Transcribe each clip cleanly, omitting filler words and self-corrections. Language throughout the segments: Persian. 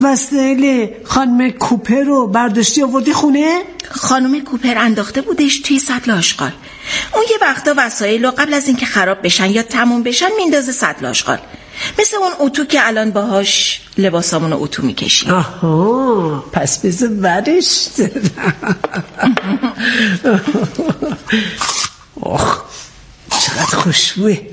وسیله خانم کوپر رو برداشتی آوردی خونه؟ خانم کوپر انداخته بودش توی سطل آشغال. اون یه وقتا وسایل رو قبل از اینکه خراب بشن یا تموم بشن میندازه سطل آشغال، مثل اون اتو که الان باهاش لباسامون رو اتو میکشیم. آها، پس بذار ورش دارم. آخ چقدر خوشبوه،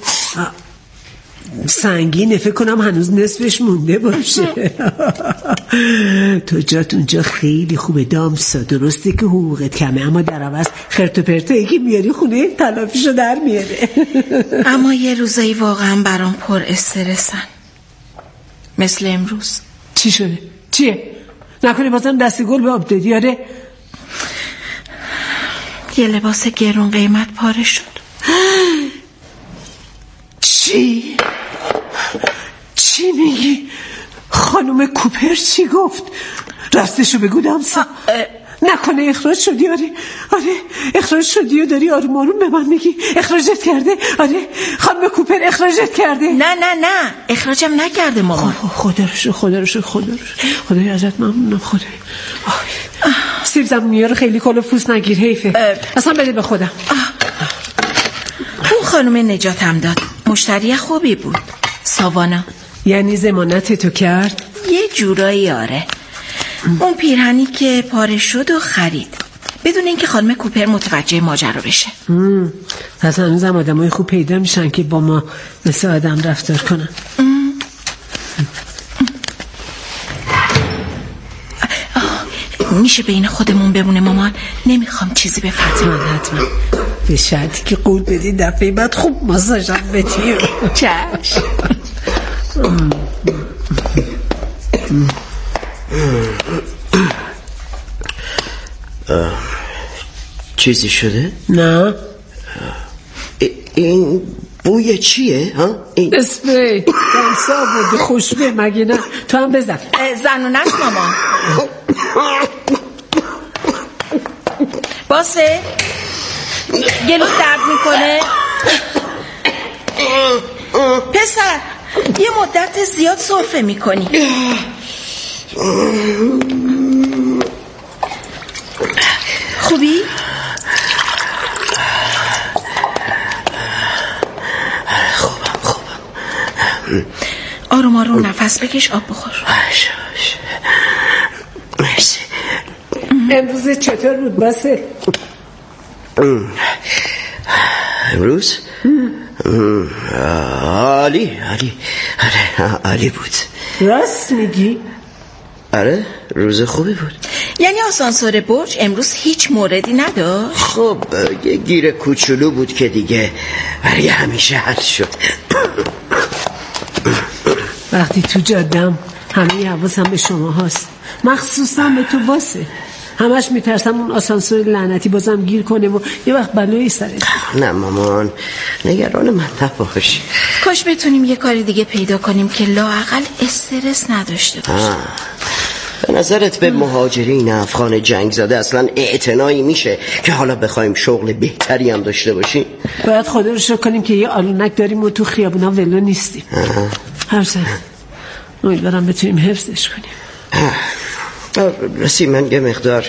سنگینه، فکر کنم هنوز نصفش مونده باشه. تو جات اونجا خیلی خوبه دامسا، درسته که حقوقت کمه اما در عوض خرت و پرتایی که میاری خونه تلافیشو در میاره. اما یه روزایی واقعا برام پر استرسن، مثل امروز. چی شده؟ چیه؟ نکنی بازم دستی گل به آب دادی؟ آره یه لباس گرون قیمت پاره شد. چی میگی؟ خانم کوپر چی گفت؟ راستشو بگو دامسا. نکنه اخراج شدی؟ آره اخراج شدی و داری آروم آروم به من میگی اخراجت کرده؟ آره خانم کوپر اخراجت کرده؟ نه اخراجم نکرده مامان. خدا رو شکر خدای ازت ممنونم. خدای سیب زمینی رو خیلی کلو پوست نگیر، حیفه. اصلا بده به خودم. اون خانم نجاتم داد، مشتری خوبی بود، ساوانا. یعنی ضمانت تو کرد؟ یه جورایی آره. اون پیرهنی که پاره شد و خرید بدون اینکه خانم کوپر متوجه ماجرا بشه. پس هنوزم آدمای خوب پیدا میشن که با ما مثل آدم رفتار کنن. میشه بین خودمون بمونه مامان؟ نمیخوام چیزی به فاطمه. حتما به شرطی که قول بدی دفعه بعد خوب ماساژم بدی. چشم. چیزی شده؟ نه. این بوی چیه؟ اسپری دامسا بود، خوشبه مگه نه؟ تو هم بزن. زنونه است مامان. باسه گلو درد میکنه؟ پسر یه مدت زیاد سرفه میکنی. خوبی؟ خوبم. آروم آروم نفس بکش، آب بخور. مرسی. امروز چطور بود باسه؟ امروز؟ عالی بود. راست میگی؟ آره روز خوبی بود. یعنی آسانسور برج امروز هیچ موردی نداشت؟ خب یه گیر کوچولو بود که دیگه برای همیشه حل شد. وقتی تو جادم همه حواسم به شما هست، مخصوصا به تو باسه. همش میترسم اون آسانسور لعنتی بازم گیر کنه و یه وقت بلایی سرت. نه مامان نگران من نباش. کاش بتونیم یه کاری دیگه پیدا کنیم که لااقل استرس نداشته باشه. به نظرت به مهاجرین افغان جنگ زده اصلا اعتنایی میشه که حالا بخوایم شغل بهتری هم داشته باشیم؟ باید خدا رو شکر کنیم که یه آلونک داریم و تو خیابونا ولو نیستیم. هر سر امیدوارم بتونیم حفظش کنیم. راستی من یه مقدار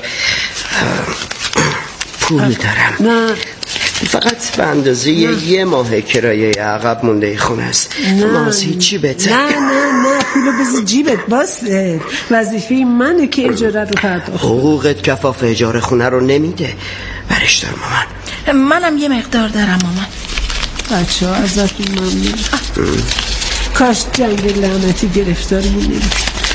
پول دارم. نه فقط به اندازه یه ماه کرایه عقب مونده خونه است. ماز هیچی بهتر. نه پولو بذار جیبت باسه. وظیفه منه که اجاره رو پرداخت. حقوقت کفاف اجاره خونه رو نمیده. برش دار مامان. منم یه مقدار دارم مامان. بچه ها ازتون ممنون. کاش جنگ لعنتی گرفتارمون نمیشد.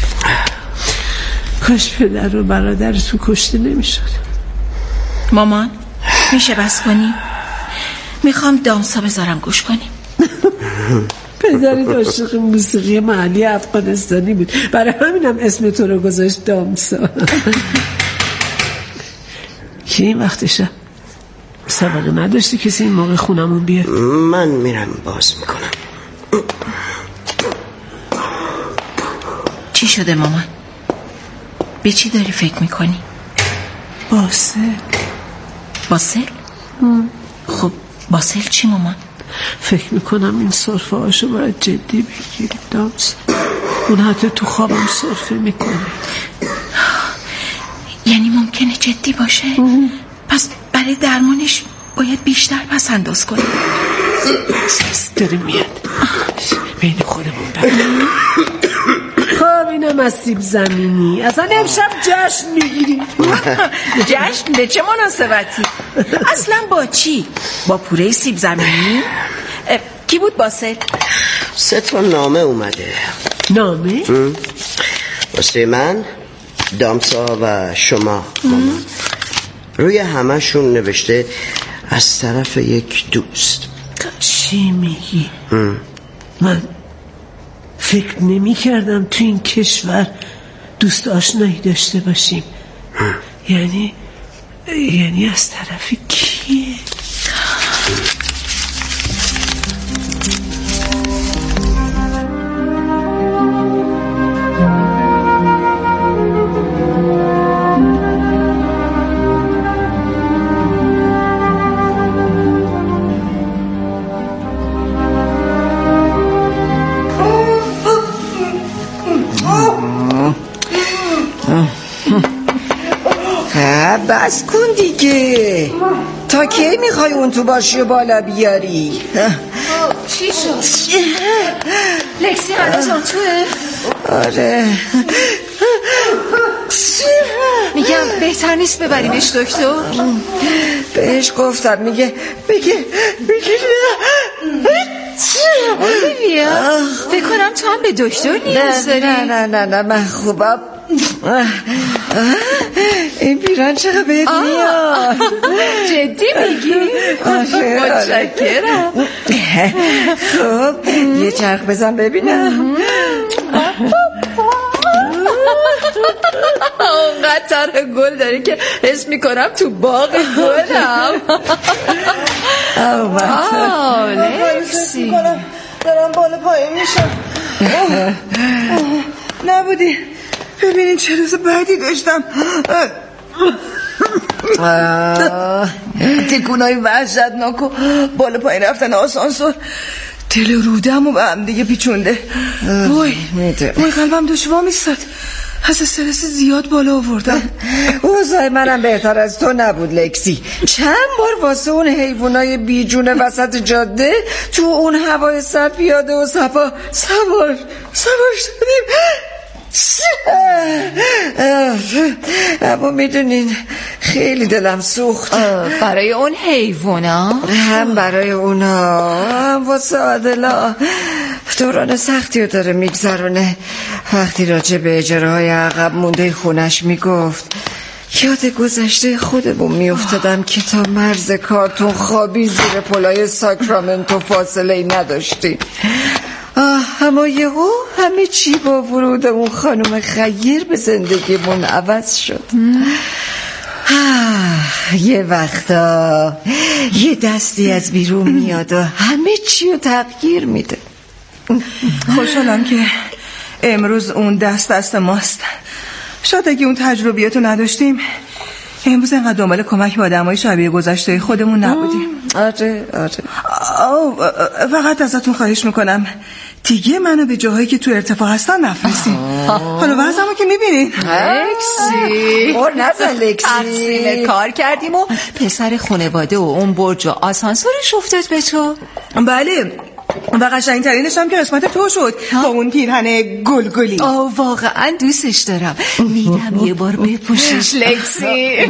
کاش پدر و برادر تو کشته نمیشد. مامان میشه بس کنی؟ میخوام دامسا بذارم گوش کنیم. پدرت عاشق موسیقی محلی افغانستانی بود، برای همینم اسم تو رو گذاشت دامسا. کی این وقتشه؟ سابقه نداشتی کسی این موقع خونمون بیاد؟ من میرم باز میکنم. چی شده مامان؟ به چی داری فکر میکنی؟ باسل؟ خب باسل چی مامان؟ فکر میکنم این صرفه هاشو باید جدی بگیریم دامسا. اون حتی تو خوابم سرفه میکنه. یعنی ممکنه جدی باشه؟ پس برای درمانش باید بیشتر پس انداز کنیم. داره میاد بین خودمون برم. خب اینم از سیب زمینی. اصلا امشب جشن میگیریم. جشن به چه مناسبتی؟ اصلا با چی؟ با پوره سیب زمینی؟ کی بود باسل؟ 3 تا نامه اومده. نامه؟ واسه من، دامسا و شما مامان. روی همشون نوشته از طرف یک دوست. چی میگی؟ من فکر نمی کردم تو این کشور دوست آشنایی داشته باشیم. یعنی از طرف کیه؟ بس کن دیگه. تا کی میخوای اون تو باشی و بالا بیاری؟ چی شد؟ لکسی هنوزان توه؟ آره. میگم بهتر نیست ببریمش دکتر؟ بهش گفتم میگه اولیویا فکر کنم تو هم به دکتر نیاز داری. نه من خوبم. این پیران چقدر بهت میاد. جدی میگی؟ متشکرم. خب یه چرخ بزن ببینم. اونقدر طرح گل داری که حس میکنم تو باغ گلم. لکسی دارم بالا پایین میشم. نبودی ببینین چه روز بعدی داشتم. تکونای وحشتناک و بالا پایین رفتن آسانسور دل و رودم و به هم دیگه پیچونده. وای قلبم داشت وا میستاد. از استرس زیاد بالا آوردم. اوضاع منم بهتر از تو نبود لکسی. چند بار واسه اون حیوانای بیجون وسط جاده تو اون هوای سرد پیاده و سوار شدیم. اما میدونین خیلی دلم سوخت. برای اون حیوانا؟ هم برای اونا هم واسه عادلا. دوران سختی رو داره میگذرونه. وقتی راجع به اجراهای عقب مونده خونش میگفت یاد گذشته خودمون میافتادم که تا مرز کارتون خوابی زیر پلای ساکرامنتو فاصله ای نداشتیم. اما یهو همه چی با ورود اون خانم خیر به زندگیمون عوض شد. یه وقتا یه دستی از بیرون میاد و همه چی رو تغییر میده. خوشحالم که امروز اون دست ماست. شاید اگه اون تجربیاتو نداشتیم امروز انقدر دنبال کمک به آدمای شبیه گذشته خودمون نبودیم. آره فقط ازتون خواهش میکنم دیگه منو به جاهایی که تو ارتفاع هستن نفرستین. حالا وضعمو که میبینین. لکسی نزن لکسی. تقسیم کار کردیم و پسر خانواده و اون برج و آسانسورش افتاد به تو. بله و قشنگترینش هم که قسمت تو شد با اون پیرهن گلگلی. واقعا دوستش دارم. میدم یه بار بپوشش لکسی.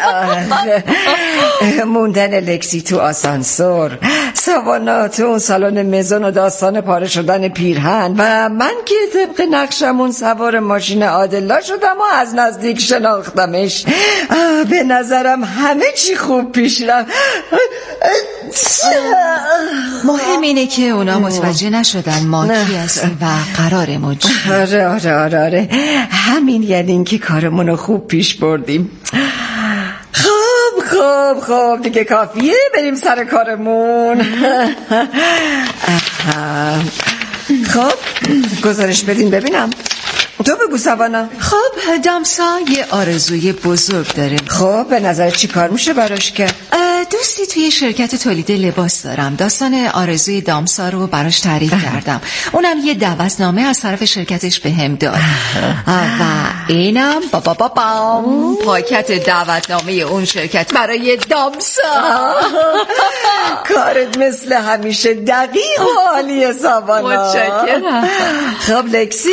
موندن لکسی تو آسانسور، سوانا تو اون سالن مزون و داستان پاره شدن پیرهن و من که طبق نقشمون سوار ماشین عادلا شدم و از نزدیک شناختمش. به نظرم همه چی خوب پیش رفت. مهم اینه که اونا متوجه نشدن ما کی هستیم و قرار ما چیه. آره همین یعنی این که کارمونو خوب پیش بردیم. خب دیگه کافیه بریم سر کارمون. خب گزارش بدین ببینم. تو بگو سوانا. خب دامسا یه آرزوی بزرگ داره. خب به نظر چی کار میشه براش کرد؟ دوستی توی شرکت تولید لباس دارم. داستان آرزوی دامسا رو براش تعریف کردم. اونم یه دعوتنامه از طرف شرکتش بهم داد و اینم پاکت دعوتنامه اون شرکت برای دامسا. کارت مثل همیشه دقیق و عالیه سابانا. متشکرم. خب لکسی،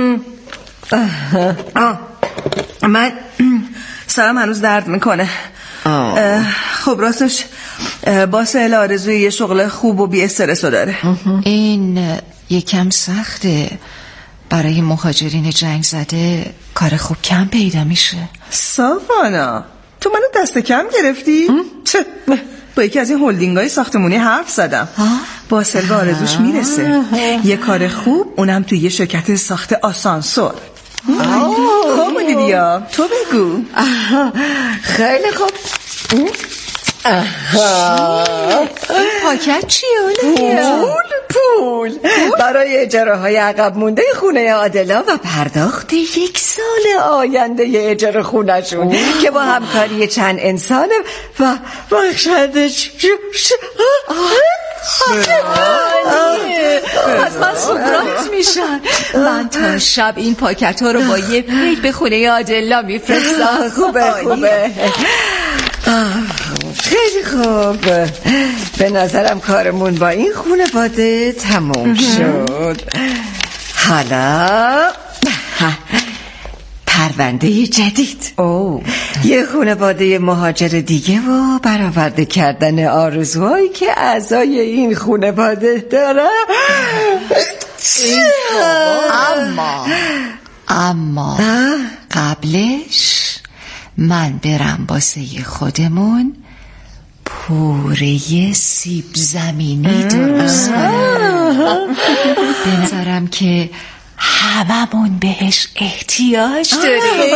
من سرم هنوز درد میکنه. خب راستش باسل آرزوی یه شغل خوب و بی استرس داره. این یکم سخته. برای مهاجرین جنگ زده کار خوب کم پیدا میشه. سابانا تو منو دست کم گرفتی؟ با یکی از این هولدینگ‌های ساختمونی حرف زدم. باسل به آرزوش میرسه. یه کار خوب، اونم توی یه شرکت ساخت آسانسور. خب لیدیا تو بگو. خیلی خوب. پاکت چیه؟ پول برای اجاره های عقب مونده خونه عادلا و پرداخت 1 سال آینده اجاره خونه‌شون که با همکاری چند انسانه و بخشندش از من سوگرات میشن. من تا شب این پاکت ها رو با یه پیک به خونه عادلا میفرستم. خوبه. خیلی خوب. به نظرم کارمون با این خانواده تموم شد. حالا پرونده جدید. یه خانواده مهاجر دیگه و برآورده کردن آرزوهایی که اعضای این خانواده داره. اما قبلش من برم واسه خودمون پوره سیب زمینی درست کنم. به نظرم که هممون بهش احتیاج داریم.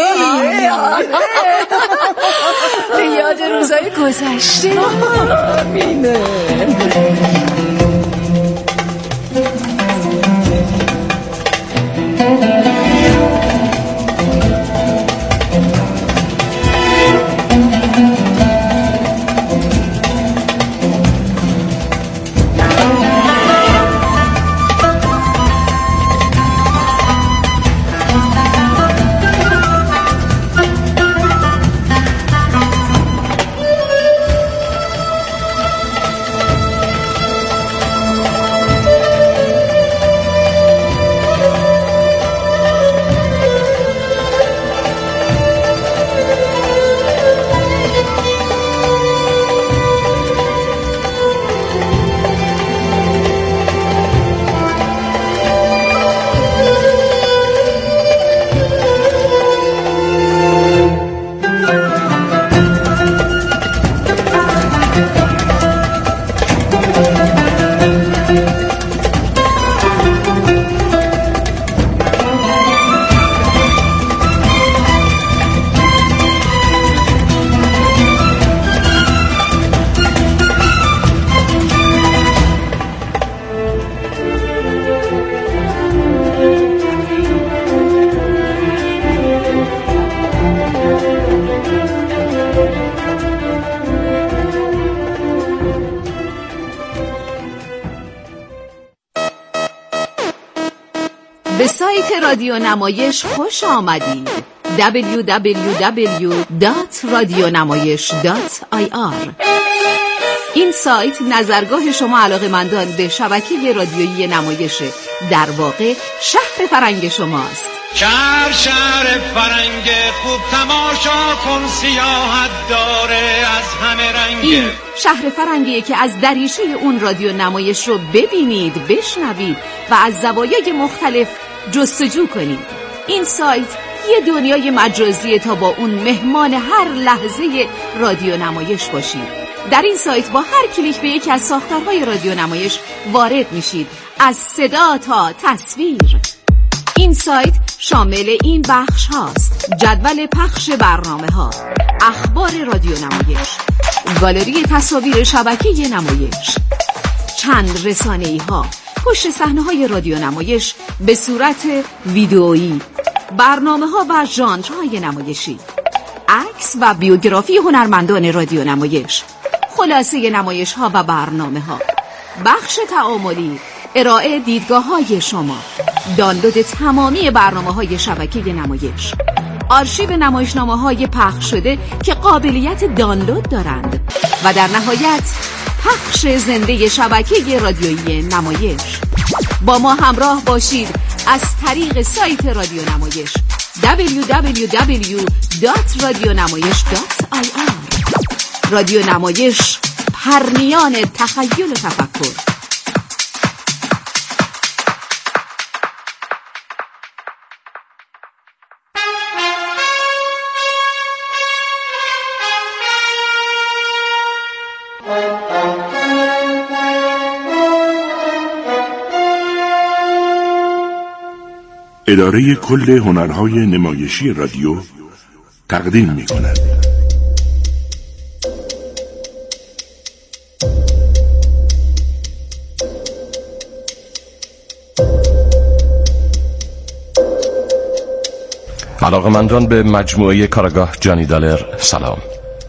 به یاد روزای گذشته. به سایت رادیو نمایش خوش آمدید. www.radionamayish.ir. این سایت نظرگاه شما علاقه‌مندان به شبکه رادیویی نمایش، در واقع شهر فرنگ شماست. شهر فرنگ خوب تماشا کن، سیاحت داره از همه رنگ. این شهر فرنگیه که از دریچه اون رادیو نمایش رو ببینید، بشنوید و از زوایای مختلف جستجو کنید. این سایت یه دنیای مجازیه تا با اون مهمان هر لحظه رادیو نمایش باشید. در این سایت با هر کلیک به یکی از ساختارهای رادیو نمایش وارد میشید، از صدا تا تصویر. این سایت شامل این بخش هاست: جدول پخش برنامه ها، اخبار رادیو نمایش، گالری تصاویر شبکه نمایش، چند رسانه‌ای ها، پشت صحنه های رادیو نمایش به صورت ویدئویی، برنامه ها و ژانرهای نمایشی، عکس و بیوگرافی هنرمندان رادیو نمایش، خلاصه نمایش‌ها و برنامه‌ها، بخش تعاملی، ارائه دیدگاه‌های شما، دانلود تمامی برنامه‌های شبکه نمایش، آرشیو نمایشنامه‌های پخش شده که قابلیت دانلود دارند و در نهایت پخش زنده شبکه رادیویی نمایش. با ما همراه باشید از طریق سایت رادیو نمایش www.radionamayesh.ir. رادیو نمایش، پرنیان تخیل و تفکر. اداره کل هنرهای نمایشی رادیو تقدیم می کند. علاقه‌مندان به مجموعه کاراگاه جانی دالر سلام.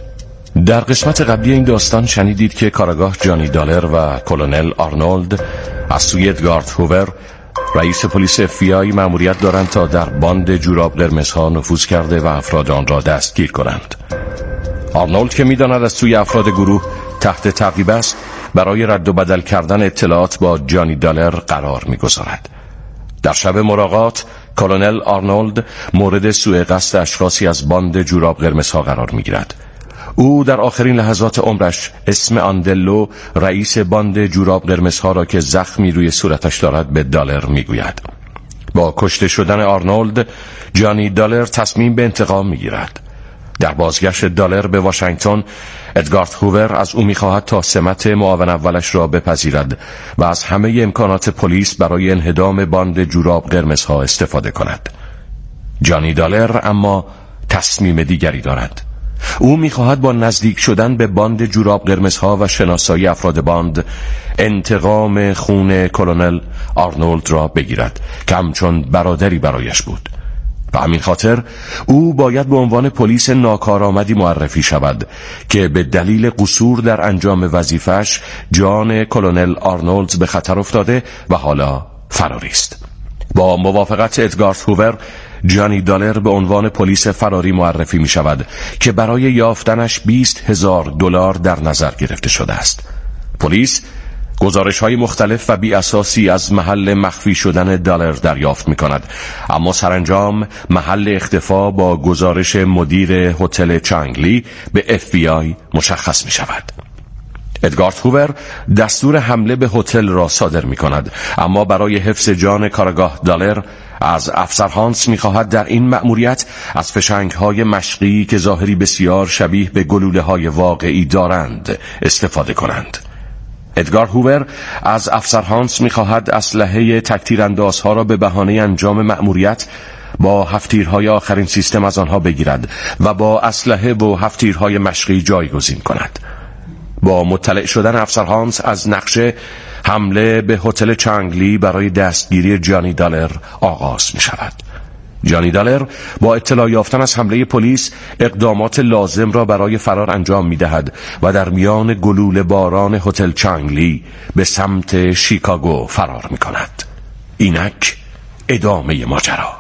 در قسمت قبلی این داستان شنیدید که کاراگاه جانی دالر و کلونل آرنولد از سوی ادگارد هوور رئیس پلیس FBI مأموریت دارند تا در باند جوراب قرمزها نفوذ کرده و افراد آن را دستگیر کنند. آرنولد که می‌داند از سوی افراد گروه تحت تعقیب است، برای رد و بدل کردن اطلاعات با جانی دالر قرار می‌گذارد. در شب ملاقات کلونل آرنولد مورد سوء قصد اشخاصی از باند جوراب قرمزها قرار می‌گیرد. او در آخرین لحظات عمرش اسم آندلو رئیس باند جوراب قرمزها را که زخمی روی صورتش دارد به دالر میگوید. با کشته شدن آرنولد، جانی دالر تصمیم به انتقام میگیرد. در بازگشت دالر به واشنگتن، ادگارد هوور از او میخواهد تا سمت معاون اولش را بپذیرد و از همه امکانات پلیس برای انهدام باند جوراب قرمزها استفاده کند. جانی دالر اما تصمیم دیگری دارد. او می‌خواهد با نزدیک شدن به باند جوراب قرمزها و شناسایی افراد باند انتقام خون کلونل آرنولد را بگیرد که همچون برادری برایش بود. و همین خاطر او باید به عنوان پلیس ناکارآمدی معرفی شود که به دلیل قصور در انجام وظیفه‌اش جان کلونل آرنولد به خطر افتاده و حالا فراری است. با موافقت ادگارد هوور، جانی دالر به عنوان پلیس فراری معرفی می شود که برای یافتنش $20,000 در نظر گرفته شده است. پلیس گزارش‌های مختلف و بی اساسی از محل مخفی شدن دالر دریافت می کند، اما سرانجام محل اختفا با گزارش مدیر هتل چانگلی به FBI مشخص می شود. ادگارد هوور دستور حمله به هتل را صادر می کند، اما برای حفظ جان کاراگاه دالر از افسر هانس می خواهد در این مأموریت از فشنگ‌های مشقی که ظاهری بسیار شبیه به گلوله‌های واقعی دارند استفاده کنند. ادگارد هوور از افسر هانس می خواهد اسلحه تک‌تیراندازها را به بهانه انجام مأموریت با هفت‌تیرهای آخرین سیستم از آنها بگیرد و با اسلحه و هفت‌تیرهای مشقی جایگزین کند. با مطلع شدن افسر هانس از نقشه، حمله به هتل چانگلی برای دستگیری جانی دالر آغاز می شود. جانی دالر با اطلاع یافتن از حمله پلیس اقدامات لازم را برای فرار انجام می دهد و در میان گلوله باران هتل چانگلی به سمت شیکاگو فرار می کند. اینک ادامه ماجرا.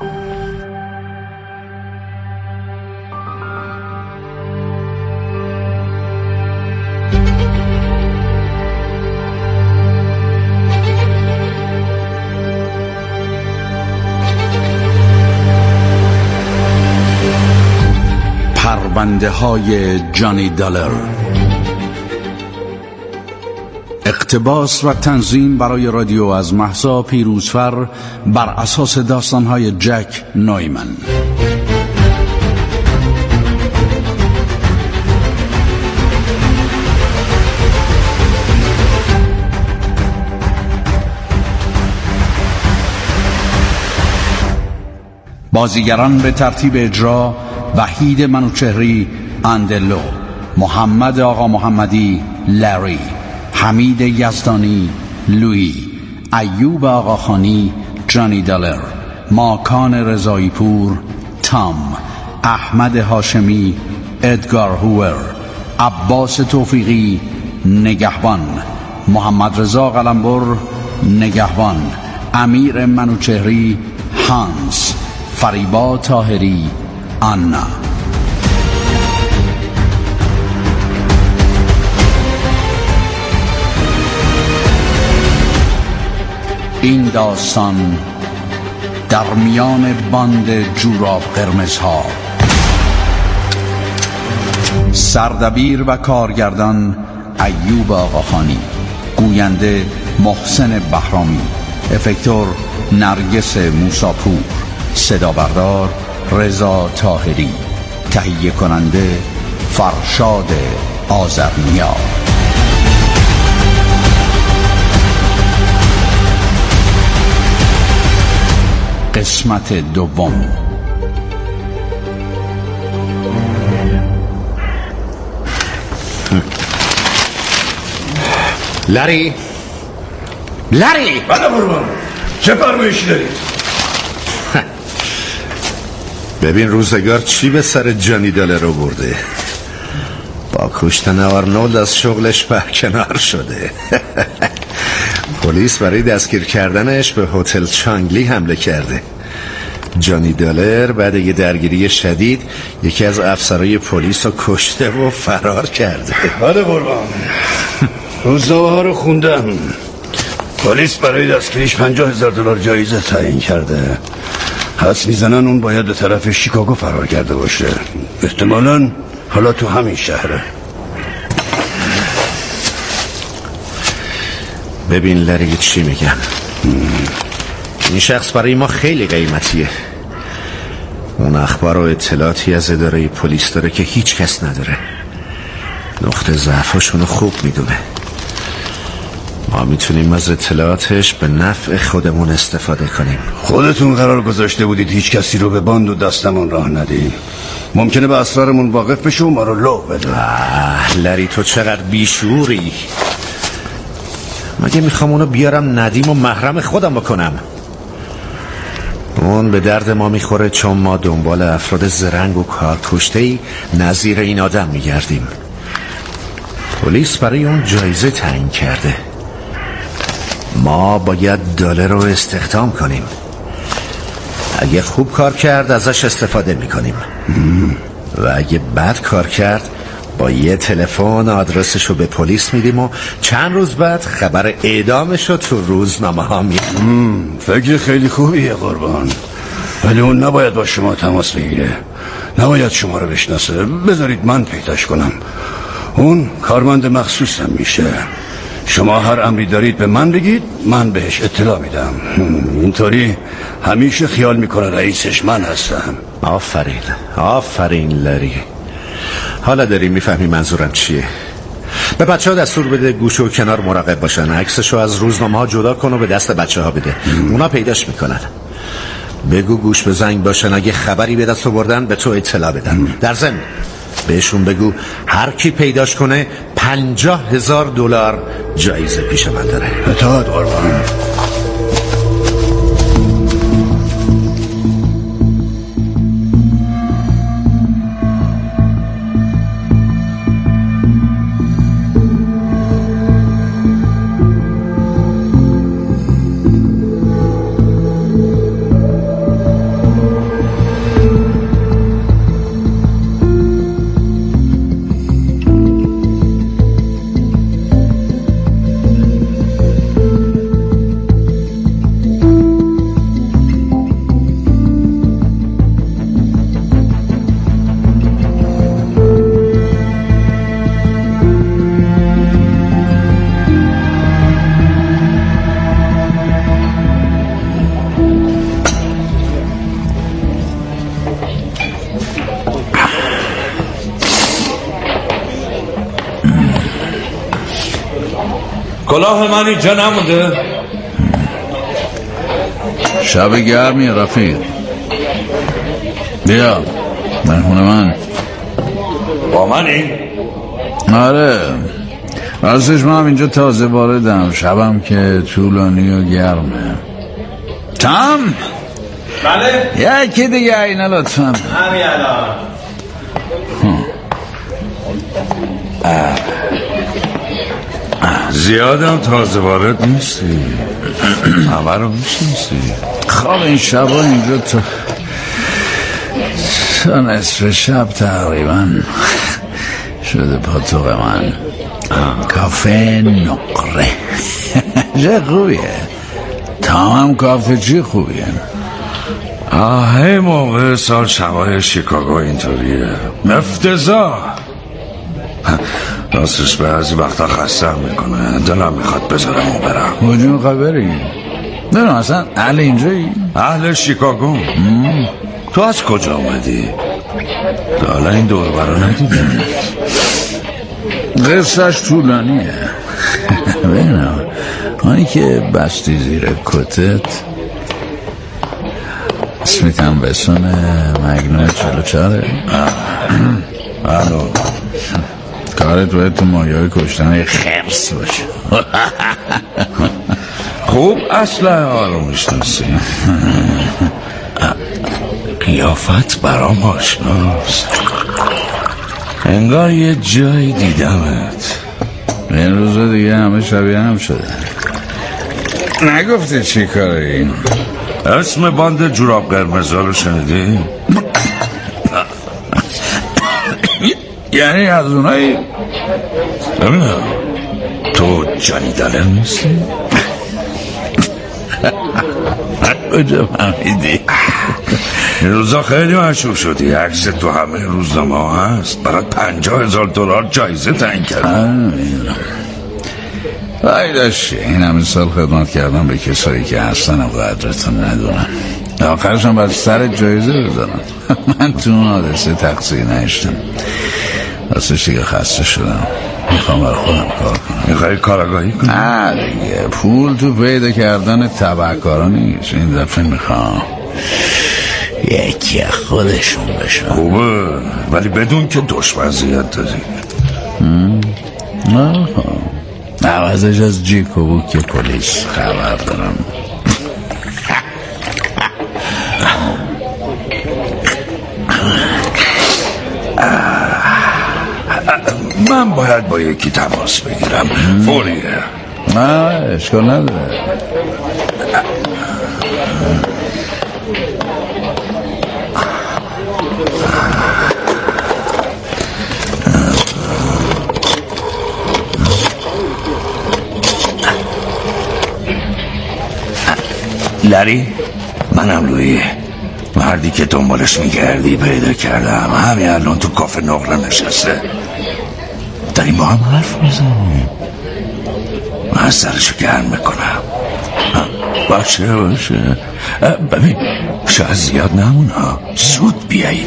پرونده های جانی دالر، اقتباس و تنظیم برای رادیو از مهسا پیروزفر بر اساس داستان های جک نویمن. بازیگران به ترتیب اجرا: وحید منوچهری اندلو، محمد آقا محمدی لری، حمید یزدانی لویی، ایوب آقاخانی جانی دالر، ماکان رضایی پور تام، احمد هاشمی ادگار هوور، عباس توفیقی نگهبان، محمد رضا قلمبر نگهبان، امیر منوچهری هانس، فریبا طاهری آنا. این داستان در میان باند جوراب قرمزها. سردبیر و کارگردان ایوب آقاخانی، گوینده محسن بهرامی، افکتور نرگس موساپور، صدا بردار رضا طاهری، تهیه کننده فرشاد آذرنیا. قسمت دوم. لری بله قربان، چه فرمایشی دارید؟ ببین روزگار چی به سر جانی دالر رو برده. با کشتن آرنولد از شغلش برکنار شده. پلیس برای دستگیر کردنش به هتل چانگلی حمله کرده. جانی دالر بعد یه درگیری شدید یکی از افسرهای پلیس رو کشته و فرار کرده. بله قربان، روزنامه ها رو خوندم. پلیس برای دستگیریش $50,000 جایزه تعیین کرده. حدس میزنن اون باید به طرف شیکاگو فرار کرده باشه. احتمالاً حالا تو همین شهره. ببین لری چی میگم. این شخص برای ما خیلی قیمتیه. اون اخبار و اطلاعاتی از اداره پلیس داره که هیچ کس نداره. نقطه ضعفشونو خوب میدونه. ما میتونیم از اطلاعاتش به نفع خودمون استفاده کنیم. خودتون قرار گذاشته بودید هیچ کسی رو به باند و دستمون راه ندیم. ممکنه به اسرارمون واقف بشه و ما رو لو بده. لری تو چقدر بیشوری. مگه میخوام اونو بیارم ندیم و محرم خودم بکنم؟ اون به درد ما میخوره چون ما دنبال افراد زرنگ و کارکشته‌ای نظیر این آدم میگردیم. پلیس برای اون جایزه تعیین کرده. ما باید دالر رو استخدام کنیم. اگه خوب کار کرد ازش استفاده میکنیم و اگه بد کار کرد با یه تلفن آدرسشو به پلیس میدیم و چند روز بعد خبر اعدامشو تو روزنامه ها میدیم. فکر خیلی خوبیه قربان، ولی اون نباید با شما تماس بگیره. نباید شما رو بشناسه. بذارید من پیداش کنم. اون کارمند مخصوصم میشه. شما هر امری دارید به من بگید، من بهش اطلاع میدم. اینطوری همیشه خیال میکنه رئیسش من هستم. آفرین لری. حالا داری میفهمی منظورم چیه. به بچه ها دستور بده گوشه و کنار مراقب باشن. عکسشو از روزنامه ها جدا کن و به دست بچه ها بده. اونا پیداش میکنن. بگو گوش به زنگ باشن. اگه خبری به دست آوردن به تو اطلاع بدن. در ضمن بهشون بگو هر کی پیداش کنه $50,000 جایزه پیش من داره. اطاعت قربان. کلاه من اینجا نمونده؟ شب گرمی رفیق. بیا مهمون من. با منی؟ آره، راستش من اینجا تازه واردم. شبم که طولانی و گرمه. تام؟ بله؟ یکی دیگه اینه لطفا. همین الان. زیادم تازه وارد نیستی، همه رو میشنیسی. خب این شبا اینجا تا نصف شب تقریبا شده پاتوق من. کافه نقره چه خوبیه، تمام کافه چی خوبیه. هی موقع سال شبای شیکاگو اینطوریه، افتضاح. راستش بعضی وقتا خستم میکنه، دلم میخواد بذارم و برم. کجا میخواد بری؟ نه اصلا اهل اینجایی؟ اهل شیکاگو. تو از کجا آمدی؟ حالا این دور برا ندیدم. قصهش طولانیه. ببینم آنی که بستی زیر کتت اسمیتم بسونه مگنوم 44. کارت باید تو مایه کشتن یه خرس باشه. خوب اسلحه ها رو میشناسی. قیافت برام آشناست، انگار یه جایی دیدمت. این روزا دیگه همه شبیه هم شده. نگفتی چی کاره این؟ اسم باند جوراب قرمزا رو شنیدی؟ یعنی از اونایی؟ نمیدونم تو جانی دلر نیستی؟ کجا فهمیدی؟ این روزا خیلی مشهور شدی، عکس تو همه روزنامه ها هست، برات $50,000 جایزه تعیین کردن. وای داشتی این همین سال خدمت کردم به کسایی که هستن و قدرتون ندونن، آخرش هم باید سر جایزه بزنم. من تو اون حادثه تقصیر نشتم، راستش دیگه خسته شدم، میخوام برای خودم کار کنم. میخوای کارآگاهی کنی؟ نه دیگه پول تو پیدا کردن تبعکارا نیست، این دفعه میخوام یکی خودشون بشن. خوبه ولی بدون که دشمن زیاد داری. عوضش از جیکوبو که پلیس خبر دارم. من باید با یکی تماس بگیرم، فوریه. نه اشکال نداره. لری؟ منم لویی، مردی که دنبالش میگردی پیدا کردم، همین الان تو کافه نقره نشسته، داریم با هم حرف میزنیم. من سرشو گرم میکنم. باشه ببین شاید زیاد نمونه، زود بیایی.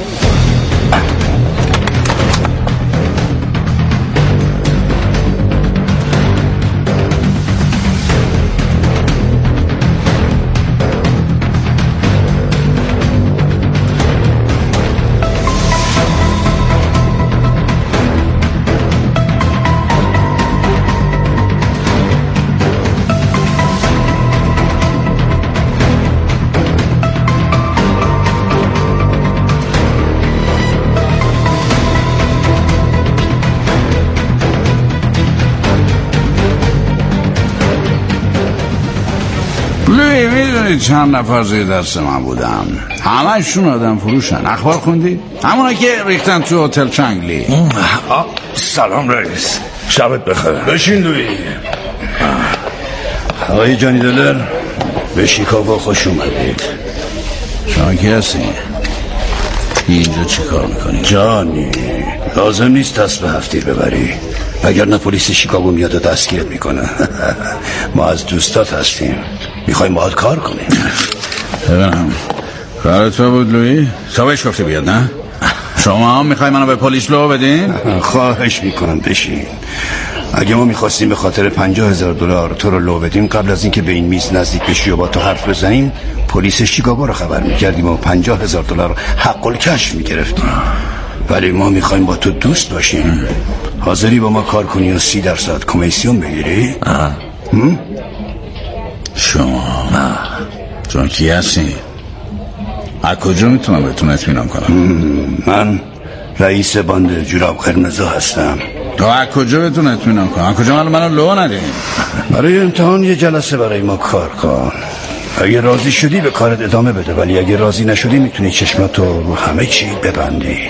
میدونی چند نفر زیر دست من بودم؟ همه‌شون آدم فروشن. اخبار خوندی؟ همونا که ریختن تو هتل چنگلی. سلام رئیس، شبت بخیر. بشین لویی. آقای جانی دلر، به شیکاگو خوش اومدید. شما کی هستی؟ اینجا چی کار میکنی؟ جانی لازم نیست دست به هفتیر ببری، وگرنه پلیس شیکاگو میاد و دستگیرت میکنه. ما از دوستات هستیم، میخوایم باهات کار کنیم. ببینم کار تو بود لویی؟ تو بهش گفتی بیاد نه؟ شما هم میخوای منو به پلیس لو بدین؟ خواهش میکنم بشین. اگه ما میخواستیم به خاطر $50,000 تو رو لو بدیم، قبل از اینکه به این میز نزدیک بشی و با تو حرف بزنیم، پلیس شیکاگو رو خبر میکردیم و $50,000 حق الکش میگرفتیم. ولی ما میخوایم با تو دوست باشیم. حاضری با ما کار کنی و 30% کمیسیون بگیری؟ شما تو کی هستی؟ از کجا میتونم بهتون اطمینان کنم؟ من رئیس باند جوراب قرمزا هستم، تو از کجا بتون اطمینان کن؟ از کجا منو لو ندیم؟ برای امتحان یه جلسه برای ما کار کن. اگه راضی شدی به کارت ادامه بده، ولی اگه راضی نشدی میتونی چشماتو رو همه چی ببندی.